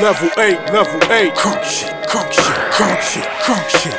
Level 8, Level 8. Crunk shit, crunk shit, crunk shit, crunk shit.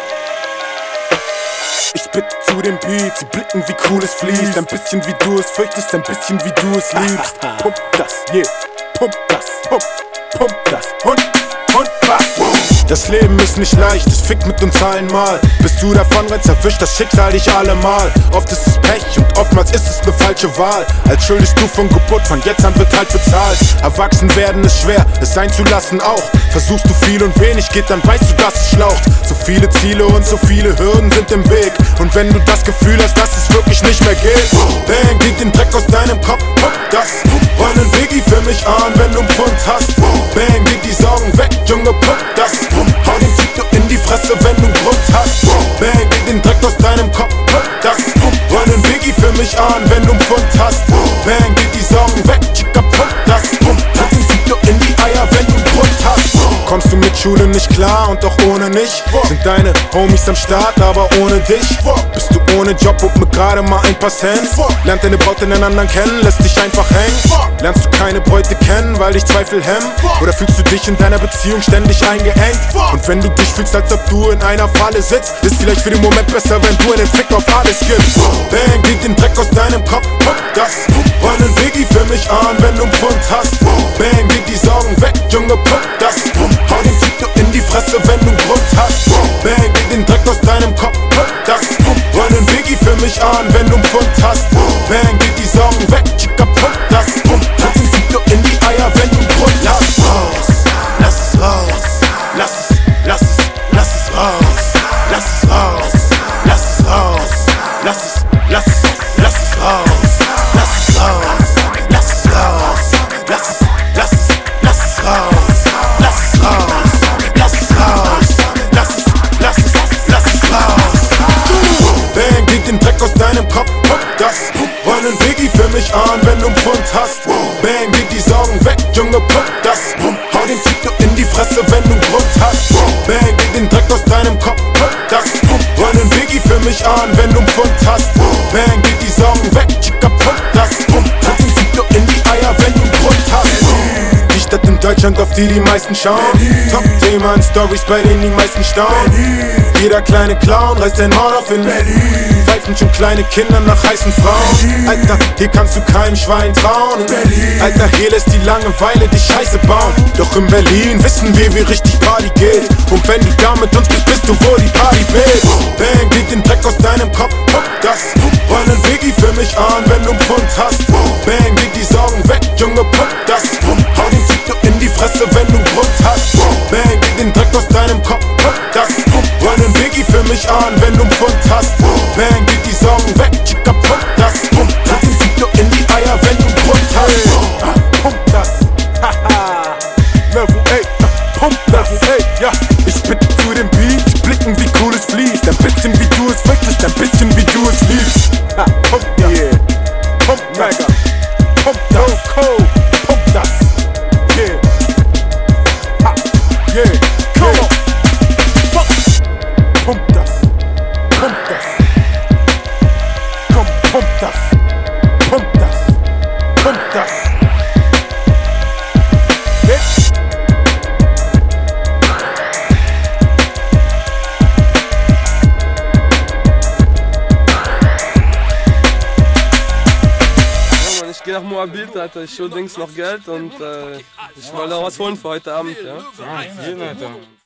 Ich spit zu den Beats, sie blicken wie cool es fließt. Ein bisschen wie du es fürchtest, ein bisschen wie du es liebst. Pump das, yeah, pump das, pump das. Und was? Das Leben ist nicht leicht, es fickt mit uns allen mal. Bis du davon rennst, erwischt das Schicksal dich allemal. Oft ist es Pech und oftmals ist es ne falsche Wahl. Als schuldest du von Geburt, von jetzt an wird halt bezahlt. Erwachsen werden ist schwer, es sein zu lassen auch. Versuchst du viel und wenig geht, dann weißt du, dass es schlaucht. So viele Ziele und so viele Hürden sind im Weg. Und wenn du das Gefühl hast, dass es wirklich nicht mehr geht, bang, geht den Dreck aus deinem Kopf, pump das. Roll nen Biggie für mich an, wenn du einen Pfund hast. Bang, geht die Sorgen weg, Junge, pump das. Hau den Tito in die Fresse, wenn du einen Grund hast. Bang, geht den Dreck aus deinem Kopf, pump das. Roll nen Biggie für mich an, wenn du einen Pfund hast. Bang, geht die Sorgen weg, Chica, pump das. Hau den Tito in die Eier, wenn du einen Grund hast. Kommst du mit Schule nicht klar und auch ohne nicht? Sind deine Homies am Start, aber ohne dich? Bist du ohne Job und mit gerade mal ein paar Cent? Lernt deine Braut den anderen kennen, lässt dich einfach hängen? Lernst du keine Bräute kennen, weil dich Zweifel hemmen? Oder fühlst du dich in deiner Beziehung ständig eingeengt? Und wenn du dich fühlst, als ob du in einer Falle sitzt, ist vielleicht für den Moment besser, wenn du einen Fick auf alles gibst. Bang, geht den Dreck aus deinem Kopf, pump das. Roll nen Biggie für mich an, wenn du einen Pfund hast. Bang, geht die Sorgen weg, Junge, pump das. Hau den Tito in die Fresse, wenn du einen Grund hast. Bang, geht den Dreck aus deinem Kopf, pump das. Roll nen Biggie für mich an, wenn du einen Pfund hast. Bang, geht die Sorgen weg, Chica, pump das. Hau den Tito in die Eier, wenn du einen Grund hast. Lass es raus, lass es raus, lass es raus, lass es raus, lass es raus, lass es raus, lass es raus, lass es raus, lass es raus, lass es raus, lass es raus. Bang, geht den Dreck aus deinem Kopf, pump das. Roll nen Biggie für mich an, wenn du einen Pfund hast. Bang, geht die Sorgen weg, Junge, pump das. Hau den Tito in die Fresse, wenn du einen Grund hast. Bang, geht den Dreck aus deinem Kopf, pump das. Roll nen Biggie für mich an, wenn du einen Pfund hast. Bang, geht die Sorgen weg, Chica, pump das. Hau den Tito in die Eier, wenn du einen Grund hast. Die Stadt in Deutschland, auf die die meisten schauen. Top-Thema in Stories, bei denen die meisten staunen. Jeder kleine Clown reißt ein Maul auf in Berlin. Pfeifen schon kleine Kinder nach heißen Frauen. Alter, hier kannst du keinem Schwein trauen. Alter, hier lässt die Langeweile dich Scheiße bauen. Doch in Berlin wissen wir, wie richtig Party geht. Und wenn du da mit uns bist, bist du, wo die Party weht. Bang, geht den Dreck aus deinem Kopf, pump das. Roll nen Biggie für mich an, wenn du einen Pfund hast. Bang, geht die Sorgen weg, Junge, pump das. Hau den Tito in die Fresse, wenn du einen Grund hast. Bang, geht den Dreck aus deinem Kopf, pump das. Roll nen Biggie für mich an, wenn du einen Pfund hast. Bang, geht die Sorgen weg, Chica, pump das. Hau den Tito in die Eier, wenn du einen Grund hast. Pump das, haha. Level 8, pump das, ey, ja. Ich spit zu den Beats, blicken wie cool es fließt. Ein bisschen wie du es fürchtest, ein bisschen wie du es liebst. Ha, pump das, yeah. Pump mega, pump das, pump das, yeah. Ha, yeah, come on. Pump das, pump das, komm, pump das, pump das, pump das. Bitch. Ja, Mann, ich geh nach Moabit, Alter, ich schulde links noch Geld und ich wollte auch was holen für heute Abend, ja? Jeden, Alter.